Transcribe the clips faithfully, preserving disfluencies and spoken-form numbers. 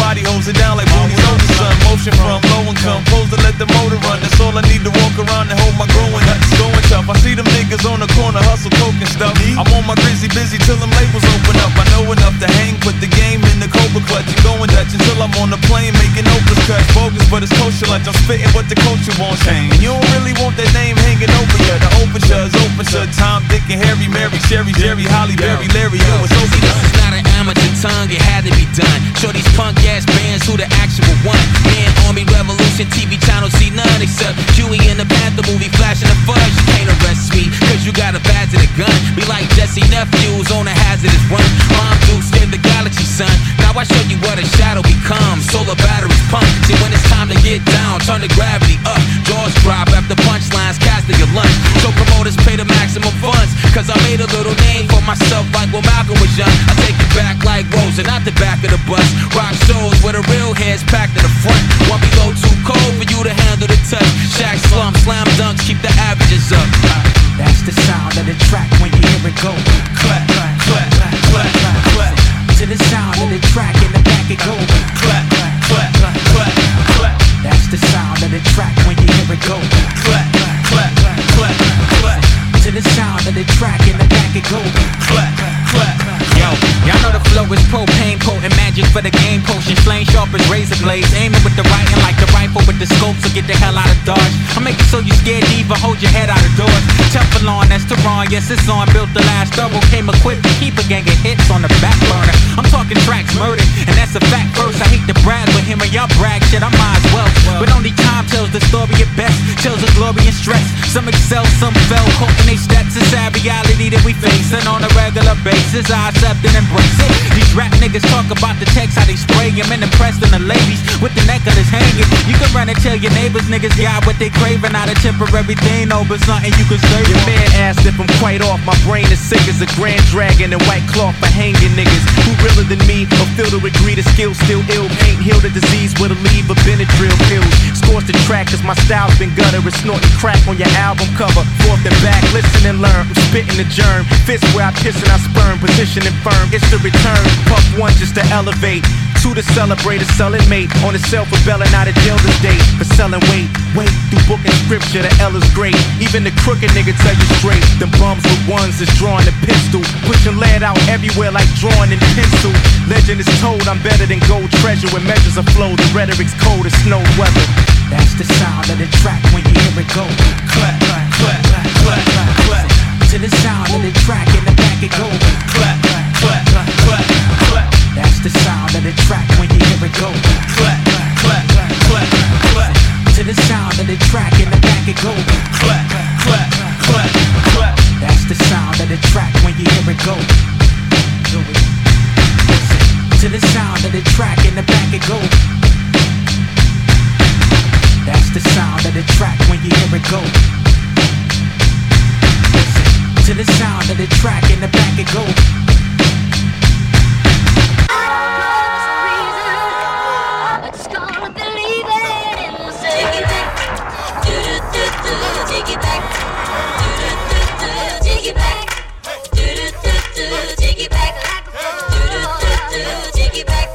body holds it down like Booney's older son. Motion from low income, pose to let the motor run. That's all I need to walk around and hold my growing nuts. Going tough, I see them niggas on the corner hustle coke and stuff. I'm on my grizzy busy till them labels open up. I know enough to hang, put the game in the Cobra clutch and going Dutch until I'm on the plane making Oprah's cuts. Bogus, but it's kosher lunch. I'm spitting what the culture wants. And you don't really want that name hanging over ya. The overture is open to Tom, Dick, and Harry, Mary, Sherry, Jerry, Holly, Berry, Larry. Yo, it's over. This is not an amateur tongue, it had to be done. Show these punk ass bands who the actual one. Man, Army Revolution, T V channel, see none except Huey in the Panther movie, flashing the fudge. You can't arrest me, cause you got a badge and a gun. Be like Jesse Nephews on a hazardous run. Mom Dukes gave the galaxy, son. Now I show you what a shadow becomes. Solar batteries pump. See, when it's time to get down, turn the gravity up. Jaws drop after punchlines, casting your lunch. So promoters pay the maximum funds, cause I made a little name for myself like when Malcolm was young. I take it back like Rosa, not the back of the bus. Rock shows where the real heads packed in the front. One below too cold for you to handle the touch. Shack slump, slam dunks, keep the averages up. That's the sound of the track when you hear it go. Clap, clap, clap, clap, clap. To the sound of the track in the back it go. Clap, clap, clap, clap, clap. That's the sound of the track when you hear it go. Clap, clap, clap, clap. To the sound of the track in the back it go. Clap, clap. Yo, y'all know the flow is propane, potent magic for the game potion. Flame sharp as razor blades, aiming with the writing like the rifle with the scope. So get the hell out of Dodge. I make it so you scared to even hold your head out of doors. Teflon, that's Tehran, yes it's on. Built the last double, came equipped to keep a gang of hits on the back burner. I'm talking tracks murdered, and that's a fact first. I hate to brag, but him and y'all brag shit, I might as well. But only time tells the story at best, tells the glory and stress. Some excel, some fell, caught in they steps. It's sad reality that we facing on a regular basis. I accept and embrace it. These rap niggas talk about the text, how they spray him and impressed in the ladies with the necklace hanging. You can run and tell your neighbors niggas got what they craving, not a temporary thing, no, but something you can say. Your man asked if I'm quite off, my brain is sick as a grand dragon and white cloth for hanging niggas. Who realer than me, or feel to agree the skill still ill. Can't heal the disease with a leave of Benadryl pills. Scorch the track cause my style's been gutter. It's snorting crack on your album cover. Forth and back, listen and learn. I'm spitting the germ. Fist where I piss and I sperm. Position and firm, it's the return. Puff one just to elevate. Two to celebrate a selling mate. On the self rebelling out of jail this day. For selling weight, wait, through book and scripture, the L is great. Even the crooked nigga tell you straight. Them bums with ones is drawing the pistol. Pushing lead out everywhere like drawing in pencil. Legend is told I'm better than gold treasure. When measures are flow, the rhetoric's cold as snow weather. That's the sound of the track when you hear it go. Clap, clap, clap, clap, clap. To the sound of the track in the back it go. Clap, clap, clap, clap. That's the sound of the track when you hear it go. Clap, clap, clap, clap. To the sound of the track in the back it go. Clap, clap, clap, clap. That's the sound of the track when you hear it go. To the sound of the track in the back it go. That's the sound of the track when you hear it go. To the sound of the track in the back it go. Take it back, take it back, take it back, take it back,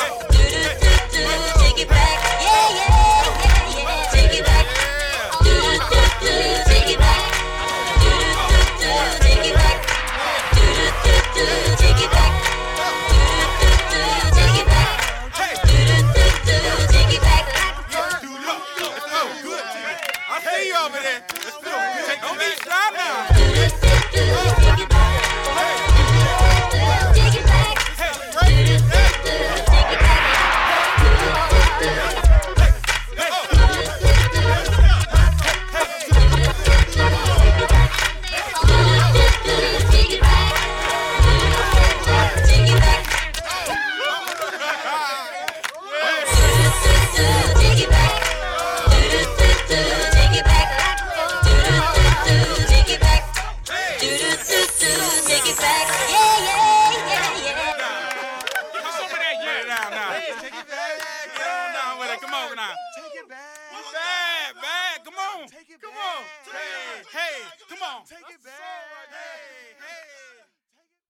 take it back, yeah, yeah, yeah, yeah, take it back, take it back, take it back, take it back, take it back, take it back. I see you over there. Don't be shy now. Hey, come on. Take it back. Hey, come on. Take it back. Hey,